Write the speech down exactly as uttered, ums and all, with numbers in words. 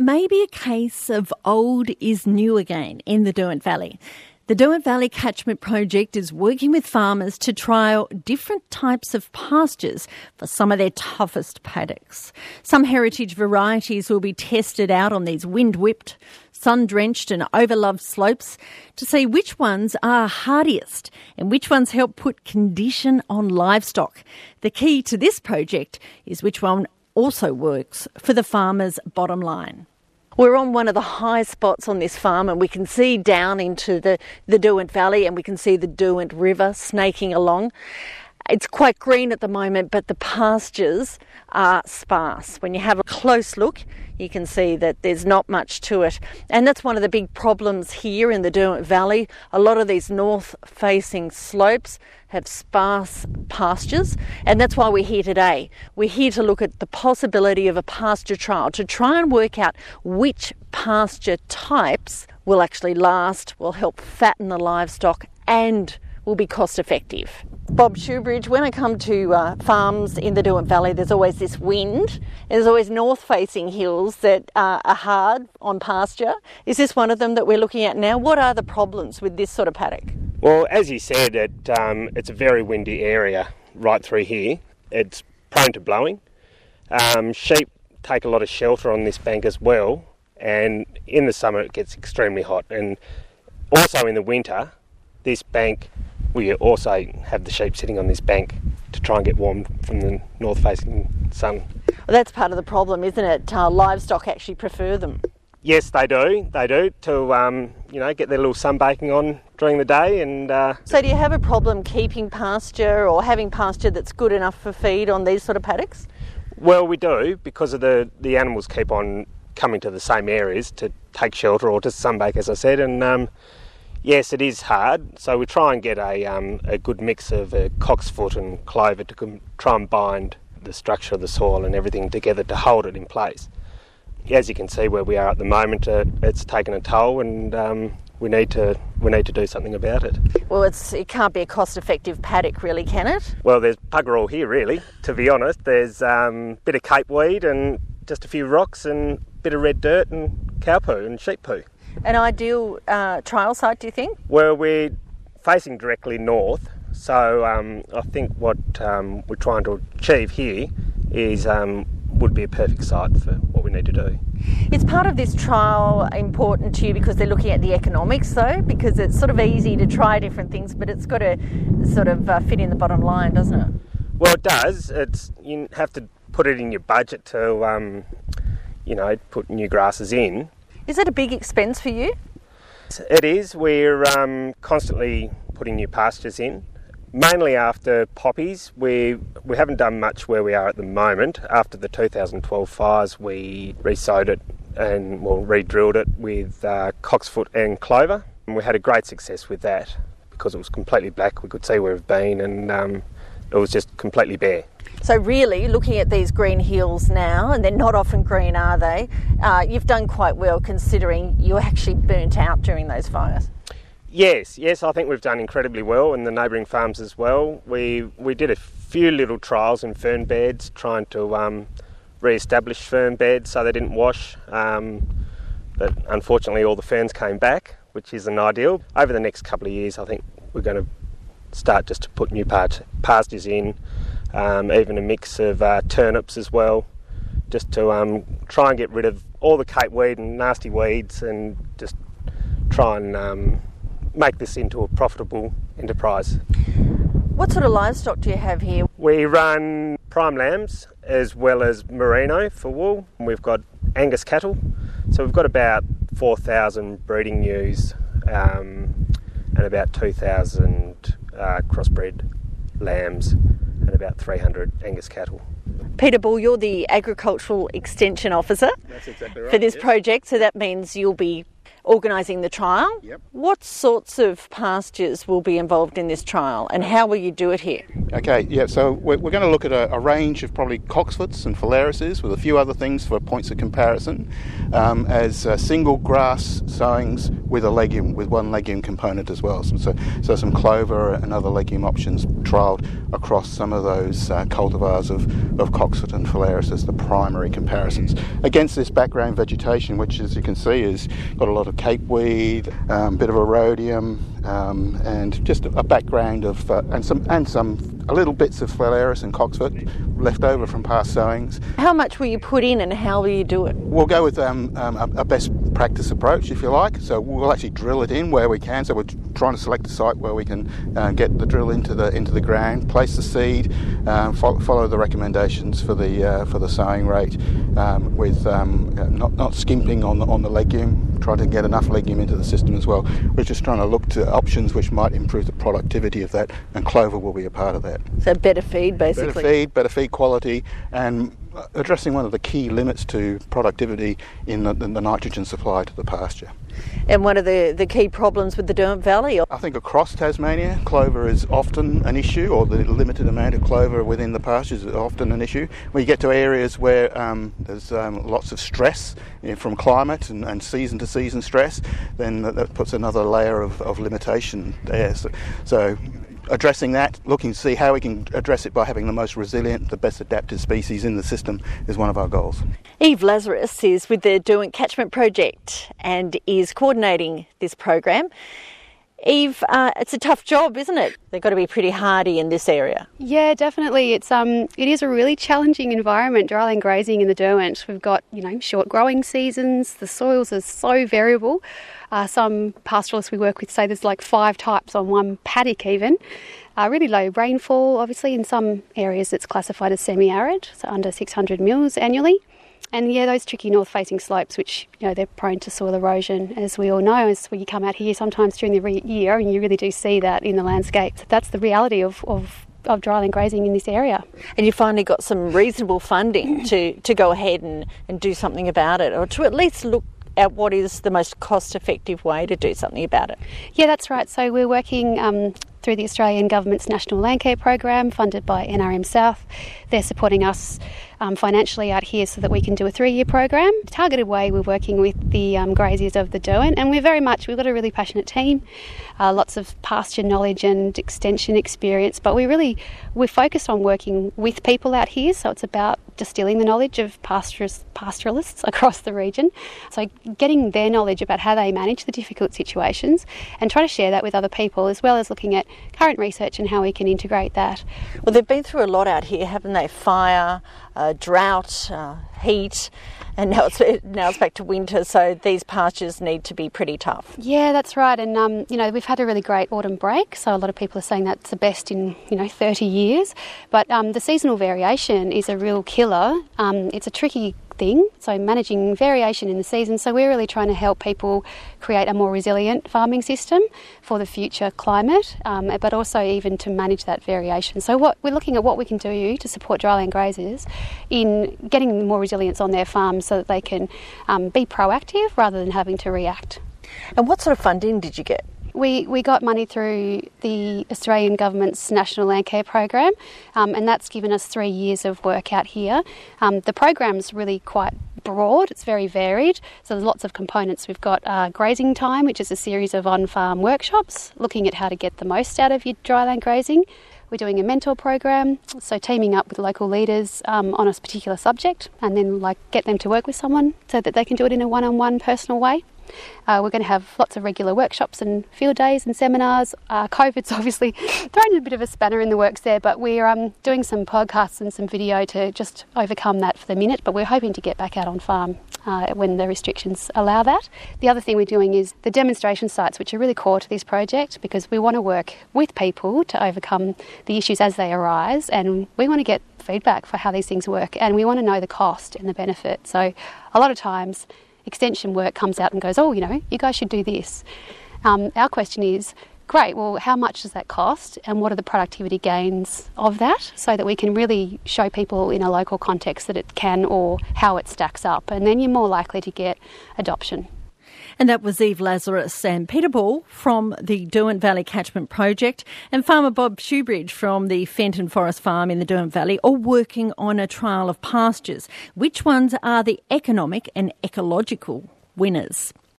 may be a case of old is new again in the Derwent Valley. The Derwent Valley Catchment Project is working with farmers to trial different types of pastures for some of their toughest paddocks. Some heritage varieties will be tested out on these wind-whipped, sun-drenched and overloved slopes to see which ones are hardiest and which ones help put condition on livestock. The key to this project is which one also works for the farmer's bottom line. We're on one of the high spots on this farm and we can see down into the, the Derwent Valley and we can see the Derwent River snaking along. It's quite green at the moment, but the pastures are sparse. When you have a close look, you can see that there's not much to it. And that's one of the big problems here in the Derwent Valley. A lot of these north-facing slopes have sparse pastures, and that's why we're here today. We're here to look at the possibility of a pasture trial, to try and work out which pasture types will actually last, will help fatten the livestock, and will be cost effective. Bob Shoebridge, when I come to uh, farms in the Derwent Valley, there's always this wind. There's always north-facing hills that uh, are hard on pasture. Is this one of them that we're looking at now? What are the problems with this sort of paddock? Well, as you said, it, um, it's a very windy area right through here. It's prone to blowing. Um, sheep take a lot of shelter on this bank as well, and in the summer it gets extremely hot. And also in the winter, this bank, we also have the sheep sitting on this bank to try and get warm from the north-facing sun. Well, that's part of the problem, isn't it? Uh, livestock actually prefer them. Yes, they do. They do to um, you know get their little sunbaking on during the day. And uh, so, do you have a problem keeping pasture or having pasture that's good enough for feed on these sort of paddocks? Well, we do, because of the the animals keep on coming to the same areas to take shelter or to sunbake, as I said, and. Um, Yes, it is hard, so we try and get a um, a good mix of uh, cocksfoot and clover to com- try and bind the structure of the soil and everything together to hold it in place. As you can see where we are at the moment, uh, it's taken a toll, and um, we need to we need to do something about it. Well, it's it can't be a cost-effective paddock, really, can it? Well, there's bugger all here, really. To be honest, there's a um, bit of cape weed and just a few rocks and a bit of red dirt and cow poo and sheep poo. An ideal uh, trial site, do you think? Well, we're facing directly north, so um, I think what um, we're trying to achieve here is um, would be a perfect site for what we need to do. Is part of this trial important to you because they're looking at the economics, though? Because it's sort of easy to try different things, but it's got to sort of uh, fit in the bottom line, doesn't it? Well, it does. It's you have to put it in your budget to, um, you know, put new grasses in. Is it a big expense for you? It is. We're um, constantly putting new pastures in, mainly after poppies. We we haven't done much where we are at the moment. After the two thousand twelve fires, we re-sowed it and well, re-drilled it with uh, cocksfoot and clover. And we had a great success with that because it was completely black. We could see where we've been, and um, it was just completely bare. So really, looking at these green hills now, and they're not often green, are they? Uh, you've done quite well considering you actually burnt out during those fires. Yes, yes, I think we've done incredibly well, and the neighbouring farms as well. We we did a few little trials in fern beds, trying to um, re-establish fern beds so they didn't wash. Um, but unfortunately, all the ferns came back, which isn't ideal. Over the next couple of years, I think we're going to start just to put new pastures in. Um, even a mix of uh, turnips as well, just to um, try and get rid of all the cape weed and nasty weeds and just try and um, make this into a profitable enterprise. What sort of livestock do you have here? We run prime lambs as well as merino for wool. We've got Angus cattle, so we've got about four thousand breeding ewes um, and about two thousand uh, crossbred lambs and about three hundred Angus cattle. Peter Bull, you're the Agricultural Extension Officer. That's exactly right, for this yes. project, so that means you'll be organising the trial. Yep. What sorts of pastures will be involved in this trial, and how will you do it here? Okay, yeah, so we're, we're going to look at a, a range of probably cocksfoots and phalaroses with a few other things for points of comparison um, as uh, single grass sowings with a legume, with one legume component as well. So, so some clover and other legume options trialled across some of those uh, cultivars of, of cocksfoot and phalaris as the primary comparisons. Against this background vegetation, which as you can see has got a lot of capeweed, a um, bit of erodium, um, and just a, a background of, uh, and some, and some a little bits of phalaris and cocksfoot left over from past sowings. How much will you put in and how will you do it? We'll go with um, um, a, a best practice approach, if you like. So we'll actually drill it in where we can. So we're trying to select a site where we can uh, get the drill into the into the ground, place the seed, um, fo- follow the recommendations for the uh, for the sowing rate, um, with um, not not skimping on the on the legume. Try to get enough legume into the system as well. We're just trying to look to options which might improve the productivity of that, and clover will be a part of that. So better feed, basically. Better feed, better feed quality, and addressing one of the key limits to productivity in the, in the nitrogen supply to the pasture. And one of the, the key problems with the Derwent Valley? I think across Tasmania, clover is often an issue, or the limited amount of clover within the pastures is often an issue. When you get to areas where um, there's um, lots of stress, you know, from climate and, and season to season stress, then that puts another layer of, of limitation there. So, so addressing that, looking to see how we can address it by having the most resilient, the best adapted species in the system is one of our goals. Eve Lazarus is with the Derwent Catchment Project and is coordinating this program. Eve, uh, it's a tough job, isn't it? They've got to be pretty hardy in this area. Yeah, definitely. It's um, it is a really challenging environment, dryland grazing in the Derwent. We've got, you know, short growing seasons. The soils are so variable. Uh, some pastoralists we work with say there's like five types on one paddock even. Uh, really low rainfall, obviously. In some areas it's classified as semi-arid, so under six hundred mils annually. And yeah, those tricky north-facing slopes, which, you know, they're prone to soil erosion, as we all know, as when you come out here sometimes during the re- year, and you really do see that in the landscape. So that's the reality of, of, of dryland grazing in this area. And you finally got some reasonable funding to, to go ahead and, and do something about it, or to at least look at what is the most cost-effective way to do something about it. Yeah, that's right. So we're working um, through the Australian Government's National Landcare Program, funded by N R M South. They're supporting us um, financially out here so that we can do a three-year program. Targeted way, we're working with the um, graziers of the Derwent, and we're very much, we've got a really passionate team, uh, lots of pasture knowledge and extension experience, but we really, we're focused on working with people out here, so it's about distilling the knowledge of pastoralists, pastoralists across the region. So getting their knowledge about how they manage the difficult situations and try to share that with other people, as well as looking at current research and how we can integrate that. Well, they've been through a lot out here, haven't they? Fire, uh, drought, uh, heat, and now it's, now it's back to winter, so these pastures need to be pretty tough. Yeah, that's right. And, um, you know, we've had a really great autumn break, so a lot of people are saying that's the best in, you know, thirty years. But um, the seasonal variation is a real killer. Um, it's a tricky thing, so managing variation in the season. So we're really trying to help people create a more resilient farming system for the future climate, um, but also even to manage that variation. So what we're looking at what we can do to support dryland grazers in getting more resilience on their farms so that they can um, be proactive rather than having to react. And what sort of funding did you get? We we got money through the Australian Government's National Landcare Program, um, and that's given us three years of work out here. Um, the program's really quite broad, it's very varied, so there's lots of components. We've got uh, grazing time, which is a series of on-farm workshops looking at how to get the most out of your dryland grazing. We're doing a mentor program, so teaming up with local leaders um, on a particular subject, and then like get them to work with someone so that they can do it in a one-on-one personal way. Uh, we're going to have lots of regular workshops and field days and seminars. Uh, COVID's obviously thrown a bit of a spanner in the works there, but we're um, doing some podcasts and some video to just overcome that for the minute, but we're hoping to get back out on farm uh, when the restrictions allow that. The other thing we're doing is the demonstration sites, which are really core to this project, because we want to work with people to overcome the issues as they arise, and we want to get feedback for how these things work, and we want to know the cost and the benefit. So a lot of times extension work comes out and goes, oh, you know, you guys should do this. Um, our question is, great, well, how much does that cost and what are the productivity gains of that, so that we can really show people in a local context that it can or how it stacks up, and then you're more likely to get adoption. And that was Eve Lazarus and Peter Ball from the Derwent Valley Catchment Project and Farmer Bob Shoebridge from the Fenton Forest Farm in the Derwent Valley, all working on a trial of pastures. Which ones are the economic and ecological winners?